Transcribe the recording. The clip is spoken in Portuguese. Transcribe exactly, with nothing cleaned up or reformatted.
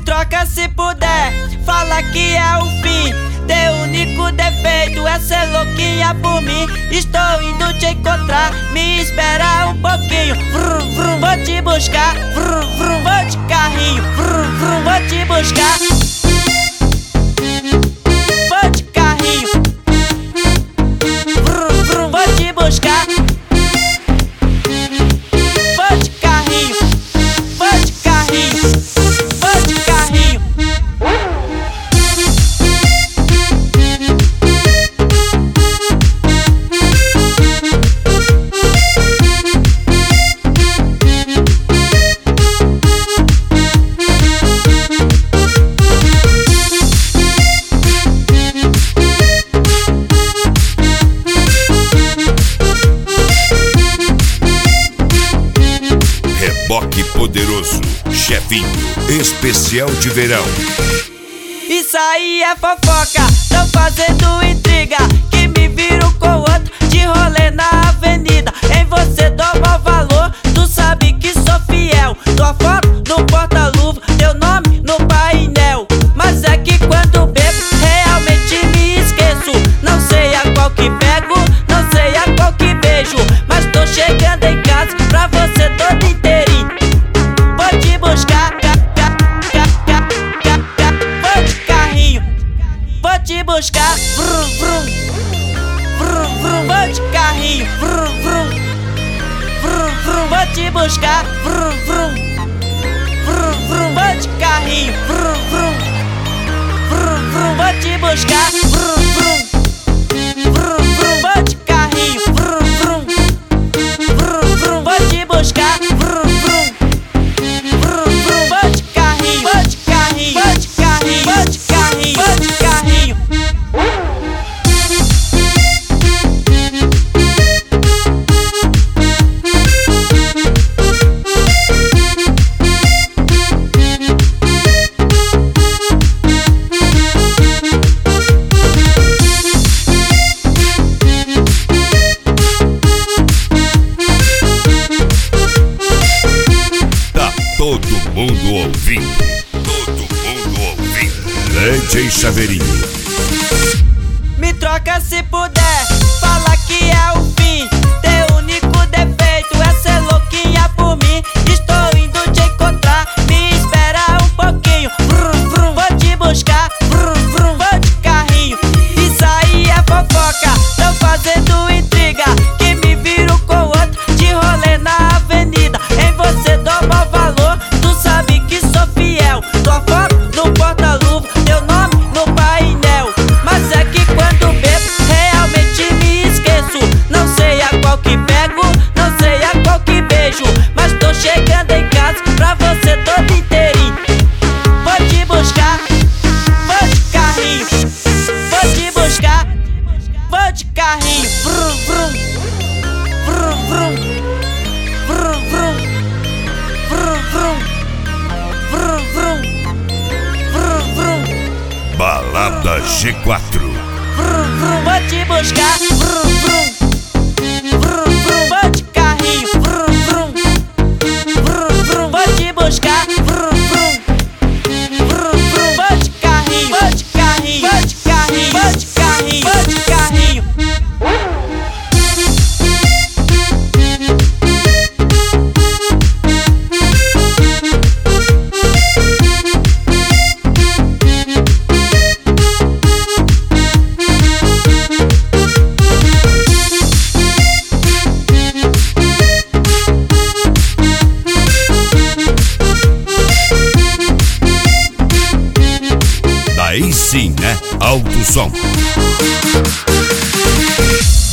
troca se puder, fala que é o fim. Teu único defeito é ser louquinha por mim. Estou indo te encontrar, me espera um pouquinho. Vrum, vrum, vou te buscar, vrum, vrum, vou de carrinho. Vrum, vrum, vou te buscar, vou de carrinho. Vrum, vrum, vou te buscar, vou de carrinho, vou de carrinho, vou de carrinho. Reboque poderoso, chefinho, especial de verão. Isso aí é fofoca, tão fazendo intriga, que me viram com outro de rolê na avenida. Em você dou maior valor, tu sabe que sou fiel. Tua foto no porta-luva, teu nome no painel. Mas é que quando bebo, realmente me esqueço. Não sei a qual que pego, não sei a qual que beijo. Mas tô chegando em casa pra você todo inteirinho. Vou te buscar, vou de carrinho. Vou te buscar, vrum, vrum, vrum, vrum, vou de carrinho. Vrum, vrum, vrum, vrum, vou te buscar, vrum, vrum, vrum, vrum, vou de carrinho. Vrum, vrum, vrum, vrum, vou te buscar, vrum, vrum, vrum, vrum, vou de carrinho. Vrum, vrum, vrum, vrum, vou te buscar, vrum, vrum, vrum, vrum, vou de carrinho, vou de carrinho, vou de carrinho, vou de carrinho, vou de carrinho. Todo mundo ouvindo, todo mundo ouvindo. D J Chaveirinho. Me troca se puder, fala que é o fim. Teu único defeito é ser louquinha por mim. Estou indo te encontrar, me espera um pouquinho. Vrum, vrum, vou te buscar, vrum, vrum, vou de carrinho. Isso aí é fofoca, tão fazendo intriga, que me viram com outro de rolê na avenida. Em você dou maior valor, tu sabe que sou fiel. Tua foto no porta-luva, teu nome no painel. Mas é que quando bebo, realmente me esqueço. Não sei a qual que pego, não sei a qual que beijo. Mas tô chegando em casa pra você todo inteirinho. Vou te buscar, vou de carrinho. Vou te buscar, vou de carrinho. Vrum, vrum, vrum, vrum, vrum, vrum, vrum, vrum, vrum, vrum, vrum, vrum. Balada G quatro. Vrum, vrum, vou te buscar, vrum, vrum, vrum, vrum, vou de carrinho. Vrum, vrum, vrum, vrum, vou te buscar, vrum, vrum, vrum, vrum, vou de carrinho, vou de carrinho, vou de carrinho, vou de carrinho, vou de carrinho. Aí sim, né? Alto som.